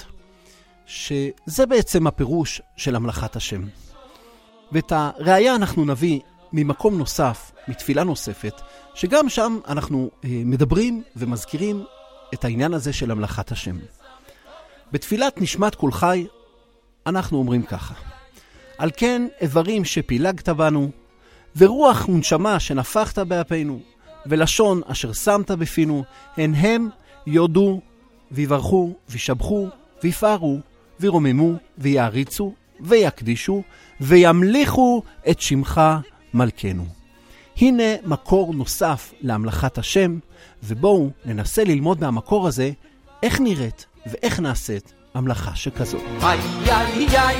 B: שזה בעצם הפירוש של המלכת השם. ואת הראיה אנחנו נביא ממקום נוסף, מתפילה נוספת, שגם שם אנחנו אה, מדברים ומזכירים את העניין הזה של המלאכת השם. בתפילת נשמת כל חי, אנחנו אומרים ככה: על כן איברים שפילגת בנו, ורוח ונשמה שנפחת באפינו, ולשון אשר שמת בפינו, הן הם יודו ויברכו וישבחו ויפארו וירוממו ויעריצו ויקדישו וימליכו את שמך מלכנו. הנה מקור נוסף להמלכת השם, ובואו ננסה ללמוד מהמקור הזה איך נראית ואיך נעשית המלאכה שכזו.
D: Ay ay ay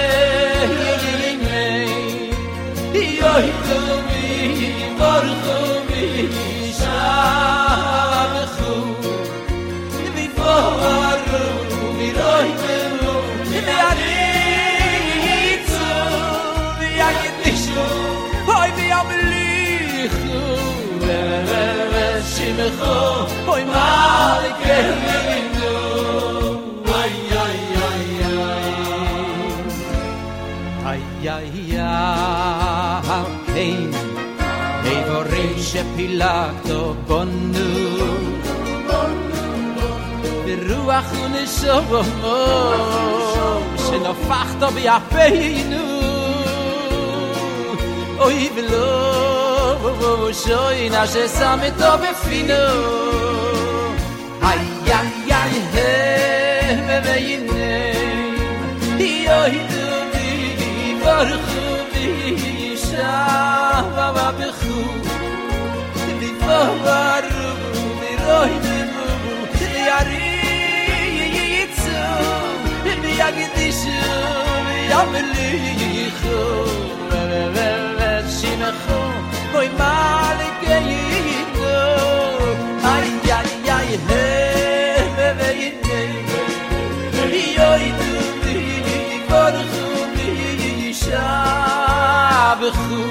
D: ay ay ay borchu mi shabchu vi voru vi roimu vi aritzu vi agdishu hoy vi amlichu shimcho hoy malkenu ay ay ay ay ay ay hey Eivorim shepilagto bonu Beruach u'neshomo Shenofachto b'yapeinu Oy v'lo shoyna shesamito b'finu Ay ay ay hey v'veinim Yoydu v'vorchu v'yishava b'chu v'voru v'roimu v'yaritzu v'yagdishu v'yamlichu v'shimchu hoy malkeinu ay ay ay hey v'veinim yoydu v'vorchu v'yishabchu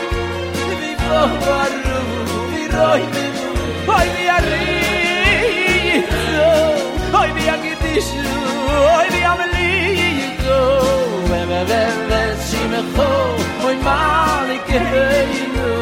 D: v'voru v'roimu hoy v'yaritzu hoy v'yagdishu hoy v'yamlichu v'shimchu hoy malkeinu.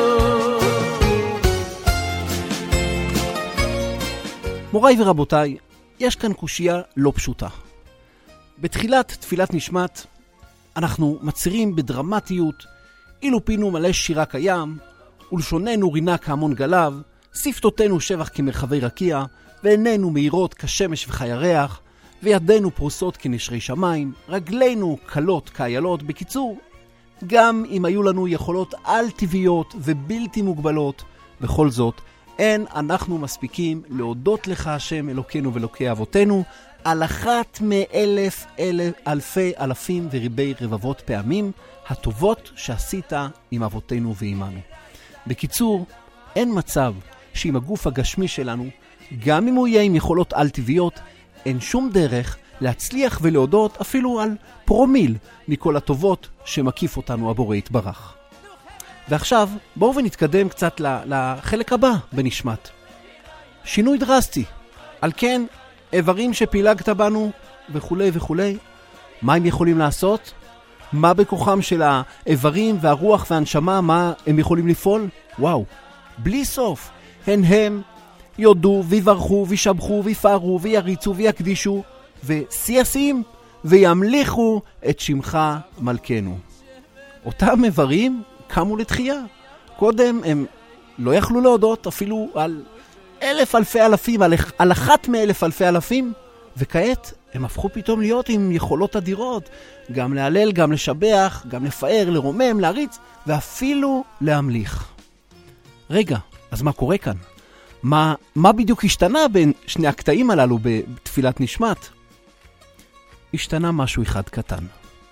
B: מוריי ורבותיי, יש כאן קושייה לא פשוטה. בתחילת תפילת נשמת אנחנו מצירים בדרמטיות, אילו פינו מלא שירה קיים, ולשוננו רינה כהמון גלב, שפתותינו שבח כמרחבי רקיע, ועינינו מהירות כשמש וכירח, וידינו פרוסות כנשרי שמיים, רגלינו קלות כאיילות. בקיצור, גם אם היו לנו יכולות על-טבעיות ובלתי מוגבלות, בכל זאת, אין אנחנו מספיקים להודות לך השם אלוקינו ואלוקי אבותינו, על אחת מאלף אלף אלפי אלפים וריבי רבבות פעמים הטובות שעשית עם אבותינו ועימנו. בקיצור, אין מצב שעם הגוף הגשמי שלנו, גם אם הוא יהיה עם יכולות על-טבעיות, אין שום דרך להצליח ולהודות אפילו על פרומיל מכל הטובות שמקיף אותנו הבורא יתברך. ועכשיו בואו ונתקדם קצת לחלק הבא בנשמת. שינוי דרסטי. על כן, איברים שפילגת בנו וכו' וכו'. מה הם יכולים לעשות? מה בכוחם של האיברים והרוח והנשמה, מה הם יכולים לפעול? וואו, בלי סוף. הן הם יודו ויברכו וישבחו ויפארו ויריצו ויקדישו וסייסים וימליכו את שמך מלכנו. אותם איברים קמו לתחייה. קודם הם לא יכלו להודות אפילו על אלף אלפי אלפים, על, על אחת מאלף אלפי אלפים, וכעת הם הפכו פתאום להיות עם יכולות אדירות, גם להלל, גם לשבח, גם לפאר, לרומם, להריץ, ואפילו להמליך. רגע, אז מה קורה כאן? מה, מה בדיוק השתנה בין שני הקטעים הללו בתפילת נשמת? השתנה משהו אחד קטן,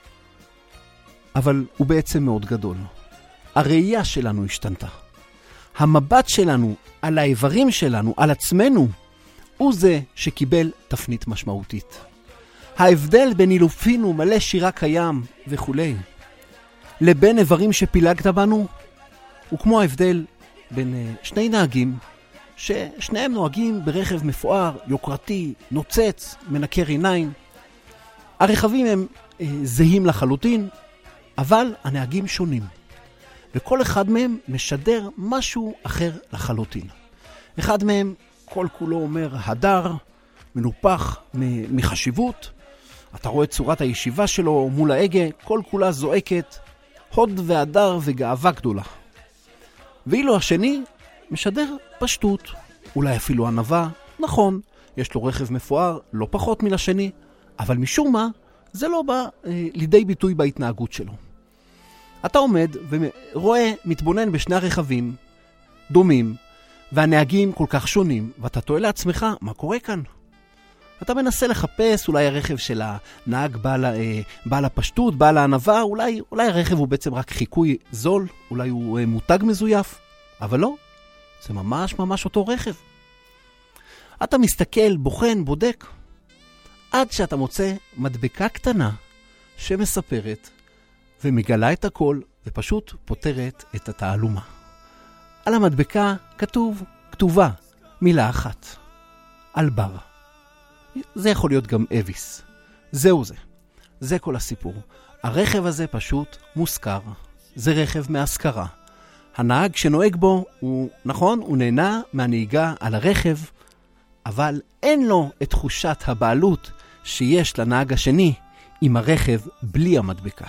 B: אבל הוא בעצם מאוד גדול. הראייה שלנו השתנתה. המבט שלנו על האיברים שלנו, על עצמנו, הוא זה שקיבל תפנית משמעותית. ההבדל בין אילופינו מלא שירה קיים וכו' לבין איברים שפילגת בנו, הוא כמו ההבדל בין שני נהגים ששניהם נוהגים ברכב מפואר, יוקרתי, נוצץ, מנקר עיניים. הרכבים הם אה, זהים לחלוטין, אבל הנהגים שונים. וכל אחד מהם משדר משהו אחר לחלוטין. אחד מהם כל כולו אומר הדר, מנופח מחשיבות. אתה רואה את צורת הישיבה שלו מול ההגה, כל כולה זועקת הוד והדר וגאווה גדולה. ואילו השני משדר פשטות, אולי אפילו ענווה. נכון, יש לו רכב מפואר לא פחות מלשני, אבל משום מה זה לא בא אה, לידי ביטוי בהתנהגות שלו. אתה עומד ורואה, מתבונן בשני הרכבים דומים, והנהגים כל כך שונים, ואתה תוהה לעצמך, מה קורה כאן? אתה מנסה לחפש, אולי הרכב של הנהג בעל, אה, בעל הפשטות, בעל הענווה, אולי, אולי הרכב הוא בעצם רק חיקוי זול, אולי הוא אה, מותג מזויף, אבל לא, זה ממש ממש אותו רכב. אתה מסתכל, בוחן, בודק, עד שאתה מוצא מדבקה קטנה שמספרת ומגלה את הכל ופשוט פותרת את התעלומה. על המדבקה כתוב, כתובה, מילה אחת, אלבר. זה יכול להיות גם אביס. זהו זה. זה כל הסיפור. הרכב הזה פשוט מושכר. זה רכב מהשכרה. הנהג שנוהג בו, הוא, נכון, הוא נהנה מהנהיגה על הרכב, אבל אין לו את תחושת הבעלות שיש לנהג השני עם הרכב בלי המדבקה.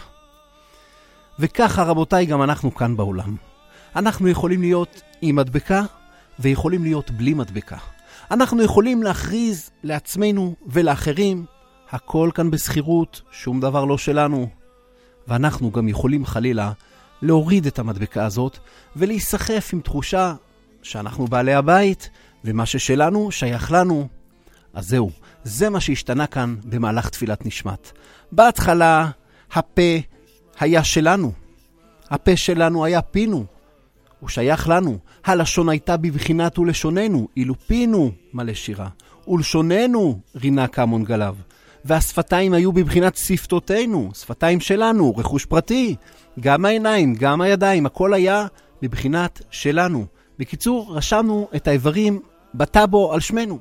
B: וככה רבותיי גם אנחנו כאן בעולם. אנחנו יכולים להיות עם מדבקה ויכולים להיות בלי מדבקה. אנחנו יכולים להכריז לעצמנו ולאחרים, הכל כאן בסחירות, שום דבר לא שלנו. ואנחנו גם יכולים חלילה להוריד את המדבקה הזאת ולהיסחף עם תחושה שאנחנו בעלי הבית ומה ששלנו שייך לנו. אז זהו, זה מה שהשתנה כאן במהלך תפילת נשמת. בהתחלה הפה היה שלנו. הפה שלנו היה פינו. הוא שייך לנו. הלשון הייתה בבחינת ולשוננו, אילו פינו מלא שירה. ולשוננו רינה כמון גלב. והשפתיים היו בבחינת שפתותינו, שפתיים שלנו, רכוש פרטי. גם העיניים, גם הידיים, הכל היה בבחינת שלנו. בקיצור, רשמנו את האיברים בטאבו על שמנו.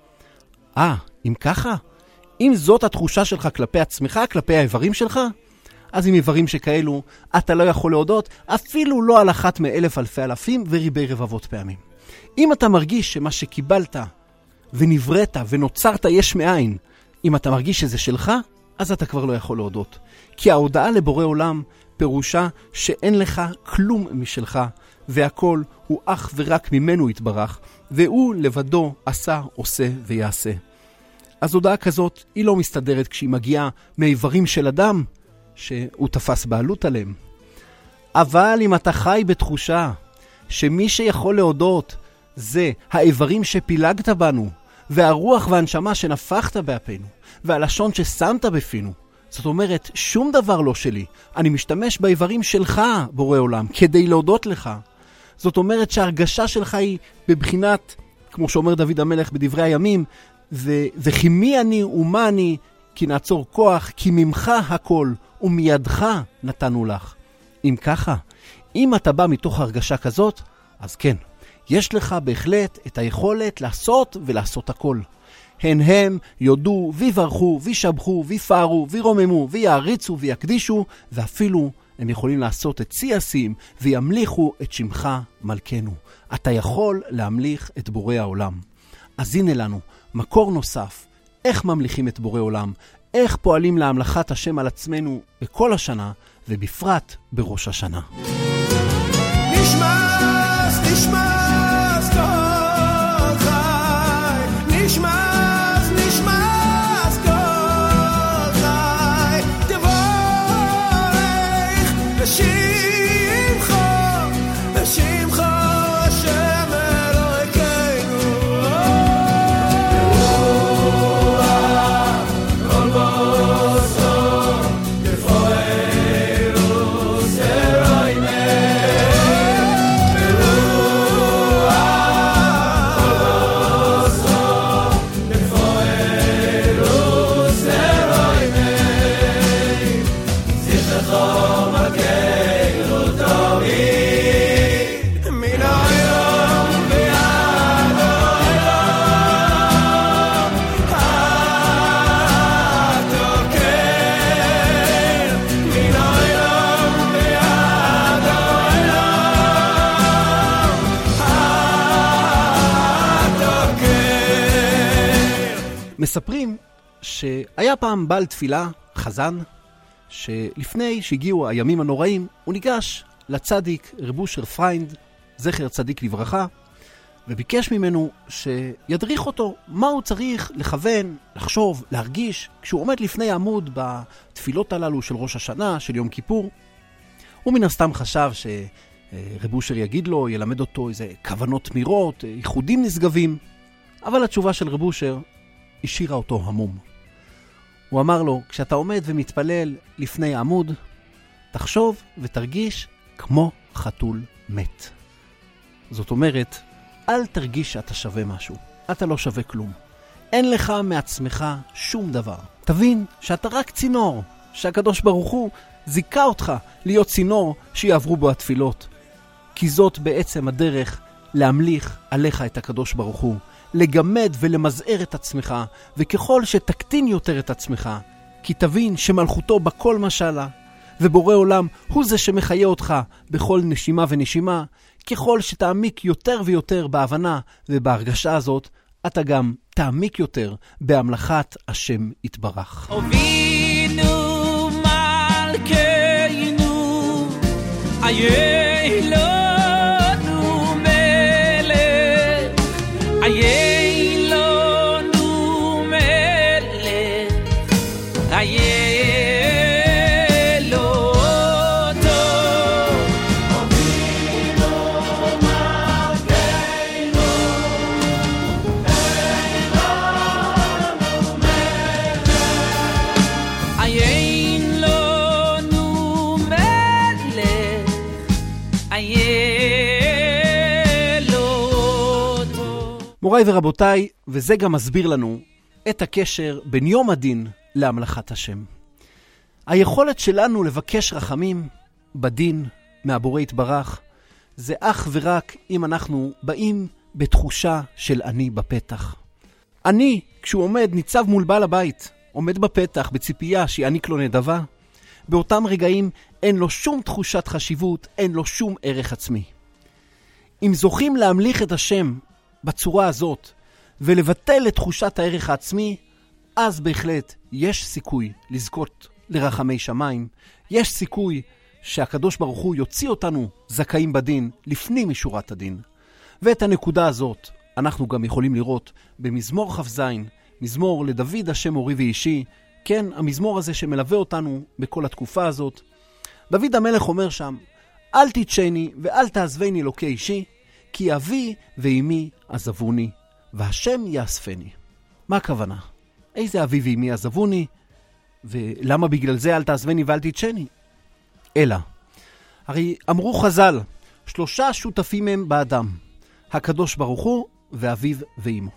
B: אה, אם ככה? אם זאת התחושה שלך כלפי עצמך, כלפי האיברים שלך? אז עם איברים שכאלו, אתה לא יכול להודות, אפילו לא על אחת מאלף אלפי אלפים וריבי רבבות פעמים. אם אתה מרגיש שמה שקיבלת ונבראת ונוצרת יש מאין, אם אתה מרגיש שזה שלך, אז אתה כבר לא יכול להודות. כי ההודעה לבורא עולם פירושה שאין לך כלום משלך, והכל הוא אך ורק ממנו יתברך, והוא לבדו עשה, עושה ויעשה. אז הודעה כזאת היא לא מסתדרת כשהיא מגיעה מאיברים של אדם, שהוא תפס בעלות עליהם. אבל אם אתה חי בתחושה שמי שיכול להודות זה האיברים שפילגת בנו, והרוח והנשמה שנפחת באפינו, והלשון ששמת בפינו, זאת אומרת, שום דבר לא שלי. אני משתמש באיברים שלך, בורא עולם, כדי להודות לך. זאת אומרת שההרגשה שלך היא בבחינת, כמו שאומר דוד המלך בדברי הימים, ו- וכי מי אני ומה אני, כי נעצור כוח, כי ממך הכל, ומידך נתנו לך. אם ככה, אם אתה בא מתוך הרגשה כזאת, אז כן, יש לך בהחלט את היכולת לעשות ולעשות הכל. הן הם יודו ויברכו וישבחו ויפארו וירוממו ויעריצו ויקדישו, ואפילו הם יכולים לעשות את שיא השיאים וימליכו את שמך מלכנו. אתה יכול להמליך את בורא העולם. אז הנה לנו מקור נוסף, איך ממליכים את בורא עולם, איך פועלים להמלכת השם על עצמנו בכל השנה, ובפרט בראש השנה.
E: נשמס, נשמס כל חי, נשמס, נשמס כל חי, תבורך לשמחו, לשמחו השם אלוהינו. כל בוסו תפוארו סרוינה,
B: שהיה פעם בעל תפילה, חזן, שלפני שהגיעו הימים הנוראים, הוא ניגש לצדיק רב אושר פריינד, זכר צדיק לברכה, וביקש ממנו שידריך אותו מה הוא צריך לכוון, לחשוב, להרגיש, כשהוא עומד לפני העמוד בתפילות הללו של ראש השנה, של יום כיפור. הוא מן הסתם חשב שרב אושר יגיד לו, ילמד אותו איזה כוונות תמירות, ייחודים נשגבים, אבל התשובה של רב אושר השאירה אותו המום. הוא אמר לו, כשאתה עומד ומתפלל לפני העמוד, תחשוב ותרגיש כמו חתול מת. זאת אומרת, אל תרגיש שאתה שווה משהו. אתה לא שווה כלום. אין לך מעצמך שום דבר. תבין שאתה רק צינור, שהקדוש ברוך הוא זיכה אותך להיות צינור שיעברו בו התפילות. כי זאת בעצם הדרך להמליך עליך את הקדוש ברוך הוא, לגמד ולמזער את עצמך, וככל שתקטין יותר את עצמך, כי תבין שמלכותו בכל משלה, ובורא עולם הוא זה שמחיה אותך בכל נשימה ונשימה, ככל שתעמיק יותר ויותר בהבנה ובהרגשה הזאת, אתה גם תעמיק יותר בהמלכת השם יתברך.
C: אבינו מלכנו איה לנו מלך איה לנו מלך איה
B: מוריי ורבותיי, וזה גם מסביר לנו את הקשר בין יום הדין להמלכת השם. היכולת שלנו לבקש רחמים בדין מהבורא יתברך, זה אך ורק אם אנחנו באים בתחושה של אני בפתח. אני, כשהוא עומד ניצב מול בעל הבית, עומד בפתח בציפייה שיעניק לו נדבה, באותם רגעים אין לו שום תחושת חשיבות, אין לו שום ערך עצמי. אם זוכים להמליך את השם בצורה הזאת, ולבטל את תחושת הערך העצמי, אז בהחלט יש סיכוי לזכות לרחמי שמיים, יש סיכוי שהקדוש ברוך הוא יוציא אותנו זכאים בדין לפנים משורת הדין. ואת הנקודה הזאת אנחנו גם יכולים לראות במזמור ח' מזמור לדוד השם אורי ואישי, כן, המזמור הזה שמלווה אותנו בכל התקופה הזאת. דוד המלך אומר שם, אל תתשני ואל תעזבני אלוקי אישי, כי אבי ואמי עזבוני, והשם יאספני. מה הכוונה? איזה אבי ואמי עזבוני, ולמה בגלל זה אל תעזבני ואל תתשני? אלא, הרי אמרו חז"ל, שלושה שותפים הם באדם, הקדוש ברוך הוא ואביו ואמו.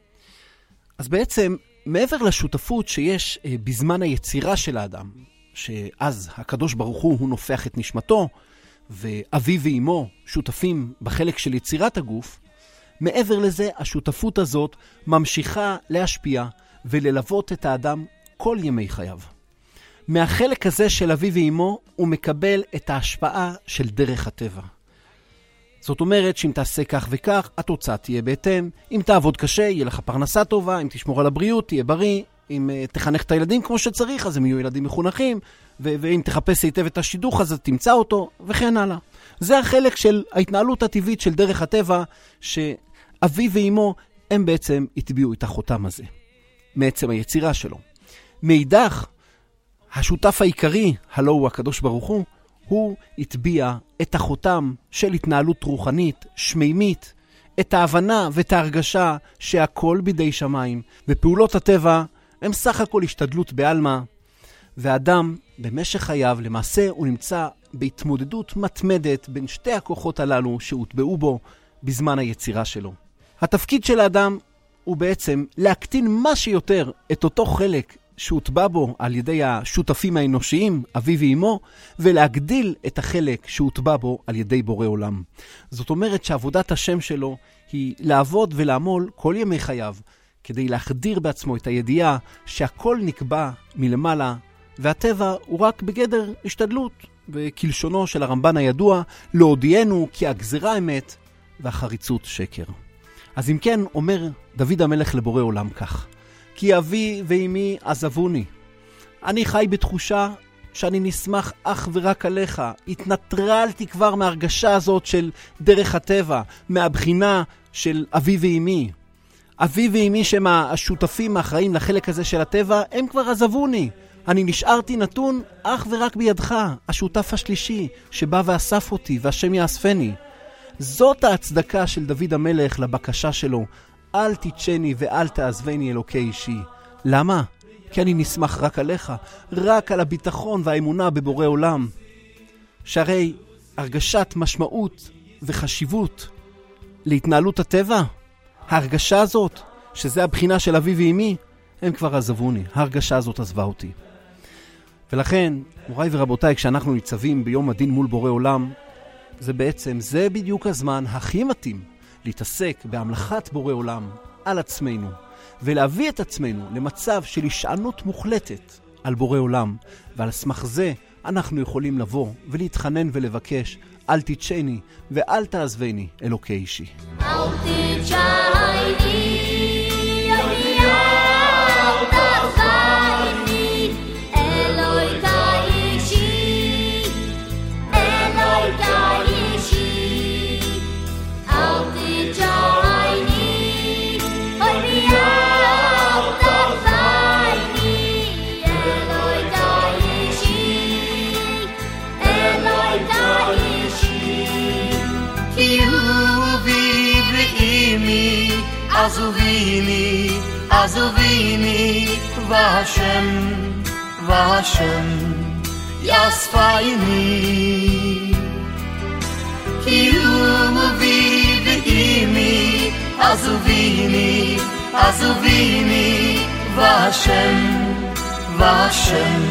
B: אז בעצם, מעבר לשותפות שיש אה, בזמן היצירה של האדם, שאז הקדוש ברוך הוא, הוא נופח את נשמתו, ואביו ואמו שותפים בחלק של יצירת הגוף, מעבר לזה השותפות הזאת ממשיכה להשפיע וללוות את האדם כל ימי חייו. מהחלק הזה של אביו ואמו הוא מקבל את ההשפעה של דרך הטבע. זאת אומרת שאם תעשה כך וכך, התוצאה תהיה בהתאם. אם תעבוד קשה, יהיה לך פרנסה טובה, אם תשמור על הבריאות, תהיה בריא, אם uh, תחנך את הילדים כמו שצריך, אז הם יהיו ילדים מחונכים, ו- ואם תחפש היטב את השידוך, אז תמצא אותו, וכן הלאה. זה החלק של ההתנהלות הטבעית של דרך הטבע, שאבי ואמו הם בעצם הטביעו את החותם הזה, מעצם היצירה שלו. מאידך, השותף העיקרי, הלא הוא הקדוש ברוך הוא, הוא הטביע את החותם של התנהלות רוחנית, שמימית, את ההבנה ואת ההרגשה שהכל בידי שמיים, ופעולות הטבע הם סך הכל השתדלות בעלמא, והאדם במשך חייו למעשה הוא נמצא בהתמודדות מתמדת בין שתי הכוחות הללו שהוטבעו בו בזמן היצירה שלו. התפקיד של האדם הוא בעצם להקטין מה שיותר את אותו חלק שהוטבע בו על ידי השותפים האנושיים, אבי ואמו, ולהגדיל את החלק שהוטבע בו על ידי בורא עולם. זאת אומרת שעבודת השם שלו היא לעבוד ולעמול כל ימי חייו, כדי להחדיר בעצמו את הידיעה שהכל נקבע מלמעלה, והטבע הוא רק בגדר השתדלות, וכלשונו של הרמב"ן הידוע, להודיענו כי הגזרה אמת והחריצות שקר. אז אם כן, אומר דוד המלך לבורא עולם כך, כי אבי ואמי עזבוני. אני חי בתחושה שאני נשמח אך ורק עליך. התנטרלתי כבר מהרגשה הזאת של דרך הטבע, מהבחינה של אבי ואמי. אבי ואמי שהם השותפים האחראים לחלק הזה של הטבע, הם כבר עזבוני. אני נשארתי נתון אך ורק בידך, השותף השלישי שבא ואסף אותי והשם יאספני. זאת ההצדקה של דוד המלך לבקשה שלו, אל תיטשני ואל תעזבני אלוקי אישי. למה? כי אני נשמח רק עליך, רק על הביטחון והאמונה בבורא עולם. שהרי הרגשת משמעות וחשיבות להתנהלות הטבע, ההרגשה הזאת, שזה הבחינה של אבי ואמי, הם כבר עזבוני. ההרגשה הזאת עזבה אותי. ולכן, מוריי ורבותיי, כשאנחנו ניצבים ביום הדין מול בורא עולם, זה בעצם, זה בדיוק הזמן הכי מתאים להתעסק בהמלכת בורא עולם על עצמנו, ולהביא את עצמנו למצב של הישענות מוחלטת על בורא עולם, ועל סמך זה אנחנו יכולים לבוא ולהתחנן ולבקש, אל תיטשני ואל תעזבני אלוקי אישי.
F: אל תיטשני
E: עזוביני, עזוביני, והשם, והשם יאספני. כי הוא מביא באימי, עזוביני, עזוביני, והשם, והשם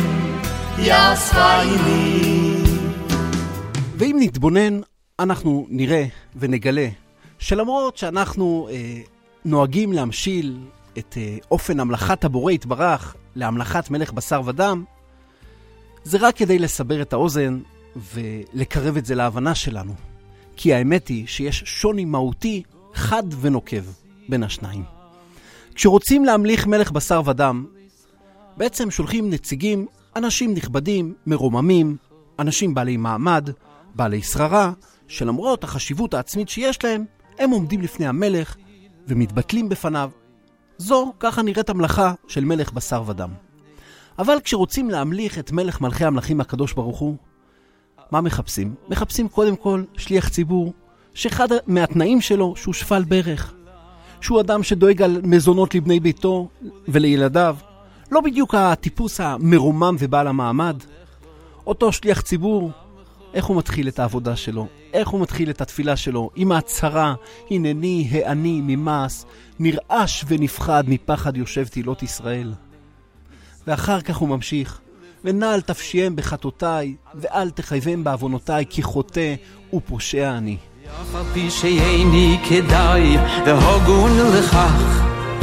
E: יאספני.
B: ואם נתבונן, אנחנו נראה ונגלה שלמרות שאנחנו אה, נוהגים להמשיל את אה, אופן המלכת הבורא יתברך להמלכת מלך בשר ודם, זה רק כדי לסבר את האוזן ולקרב את זה להבנה שלנו. כי האמת היא שיש שוני מהותי חד ונוקב בין השניים. כשרוצים להמליך מלך בשר ודם, בעצם שולחים נציגים, אנשים נכבדים, מרוממים, אנשים בעלי מעמד, בעלי שררה, שלמרות החשיבות העצמית שיש להם, הם עומדים לפני המלך ומתבטלים בפניו. זו, ככה נראית המלאכה של מלך בשר ודם. אבל כשרוצים להמליך את מלך מלכי המלכים הקדוש ברוך הוא, מה מחפשים? מחפשים קודם כל שליח ציבור, שאחד מהתנאים שלו שהוא שפל ברך, שהוא אדם שדואג על מזונות לבני ביתו ולילדיו, לא בדיוק הטיפוס המרומם ובעל המעמד. אותו שליח ציבור, איך הוא מתחיל את העבודה שלו? איך הוא מתחיל את התפילה שלו? עם ההצהרה, הנני העני ממעש, נרעש ונפחד מפחד יושב תהילות ישראל. ואחר כך הוא ממשיך, ונעל תפשיהם בחטאותיי, ואל תחייבם בעוונותיי, כי חוטא ופושע אני.
D: אף על פי שאיני כדאי והוגון לכך,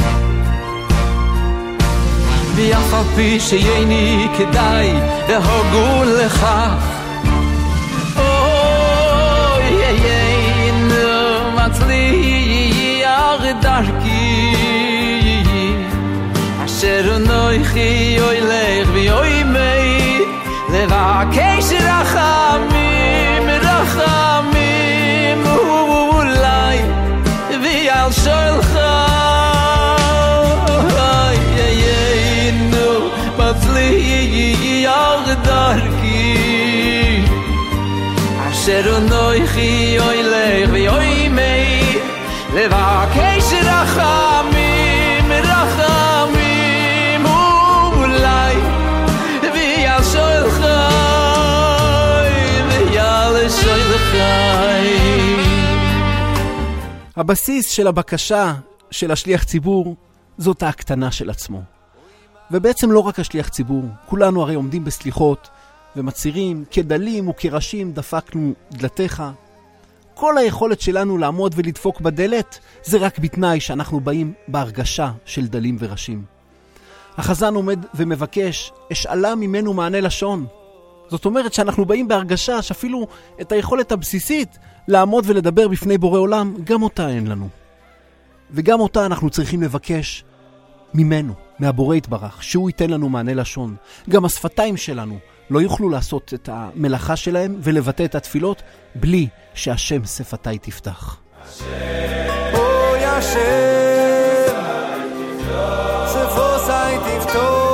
D: ואף על פי שאיני כדאי והוגון לכך, מצליח דרכי אשר נויכי הולך ויומי לבקש רחמים רחמים אולי ועל שלך ייינו מצליח דרכי אשר נויכי הולך ויומי לבקש רחמים רחמים אולי ויעל שולך ויעל שולך.
B: הבסיס של הבקשה של השליח ציבור זאת ההקטנה של עצמו. ובעצם לא רק השליח ציבור, כולנו הרי עומדים בסליחות ומצהירים כדלים וכראשים דפקנו דלתיך. כל היכולת שלנו לעמוד ולדפוק בדלת זה רק בתנאי שאנחנו באים בהרגשה של דלים וראשים. החזן עומד ומבקש, אשאלה ממנו מענה לשון. זאת אומרת שאנחנו באים בהרגשה שאפילו את היכולת הבסיסית לעמוד ולדבר בפני בורא עולם, גם אותה אין לנו. וגם אותה אנחנו צריכים לבקש ממנו, מהבורא יתברך, שהוא ייתן לנו מענה לשון. גם השפתיים שלנו לא יוכלו לעשות את המלאכה שלהם ולבטא את התפילות בלי שהשם שפתיי תפתח.
F: אוי השם, שפתיי תפתח.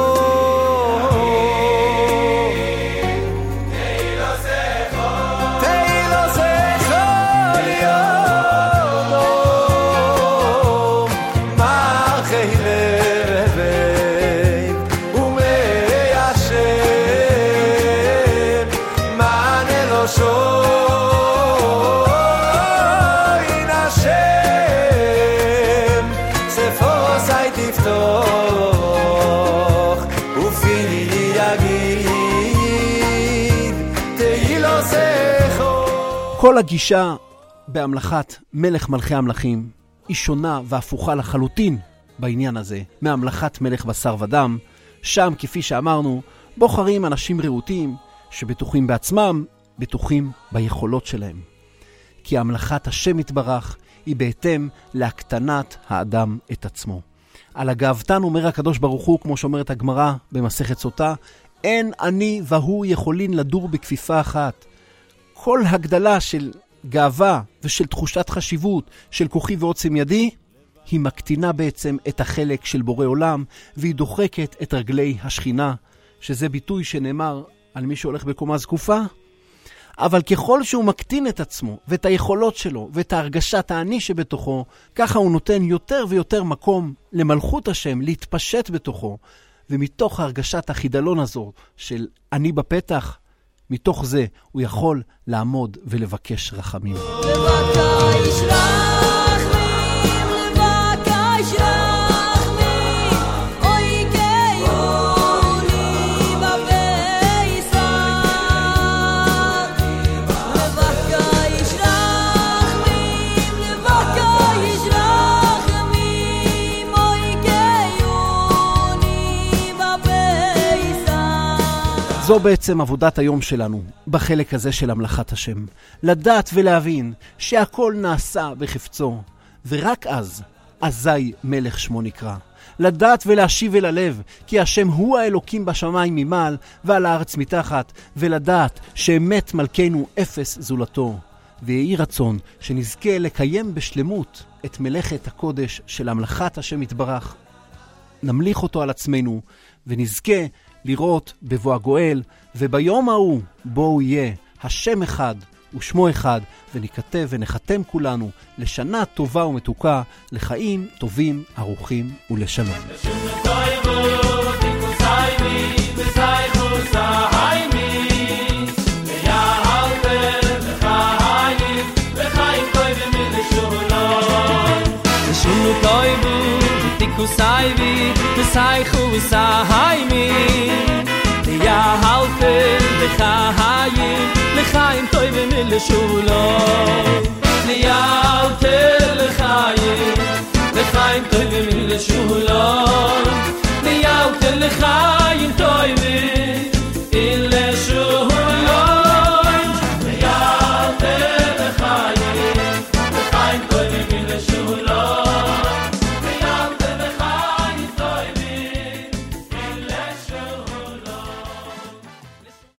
B: כל הגישה בהמלכת מלך מלכי המלכים היא שונה והפוכה לחלוטין בעניין הזה מהמלכת מלך בשר ודם. שם, כפי שאמרנו, בוחרים אנשים רהוטים שבטוחים בעצמם, בטוחים ביכולות שלהם. כי המלכת השם יתברך היא בהתאם להקטנת האדם את עצמו. על הגאוותן אומר הקדוש ברוך הוא, כמו שאומרת הגמרא במסכת סוטה, אין אני והוא יכולים לדור בכפיפה אחת. כל הגדלה של גאווה ושל תחושת חשיבות של כוחי ועוצם ידי, היא מקטינה בעצם את החלק של בורא עולם, והיא דוחקת את רגלי השכינה, שזה ביטוי שנאמר על מי שהולך בקומה זקופה. אבל ככל שהוא מקטין את עצמו ואת היכולות שלו ואת ההרגשת העני שבתוכו, ככה הוא נותן יותר ויותר מקום למלכות השם להתפשט בתוכו, ומתוך הרגשת החידלון הזו של אני בפתח, מתוך זה הוא יכול לעמוד ולבקש רחמים.
G: לבקש רחמים, לבקש רחמים, אוי גיוני בביסר. לבקש רחמים, לבקש רחמים, אוי גיוני בביסר.
B: זו בעצם עבודת היום שלנו, בחלק הזה של המלאכת השם. לדעת ולהבין שהכל נעשה בחפצו, ורק אז, אזי מלך שמו נקרא. לדעת ולהשיב אל הלב, כי השם הוא האלוקים בשמיים ממעל, ועל הארץ מתחת, ולדעת שאמת מלכנו אפס זולתו. ויהי רצון שנזכה לקיים בשלמות את מלאכת הקודש של המלאכת השם יתברך. נמליך אותו על עצמנו, ונזכה לראות בבוא הגואל, וביום ההוא בו הוא יהיה השם אחד ושמו אחד, ונכתב ונחתם כולנו לשנה טובה ומתוקה, לחיים טובים ארוכים ולשלום.
C: Kusai vi kusai khusai mi ya halten de khaye le khaim toy ve mil shulo ya halten le khaye le khaim toy ve mil shulo ya halten le khaim toy ve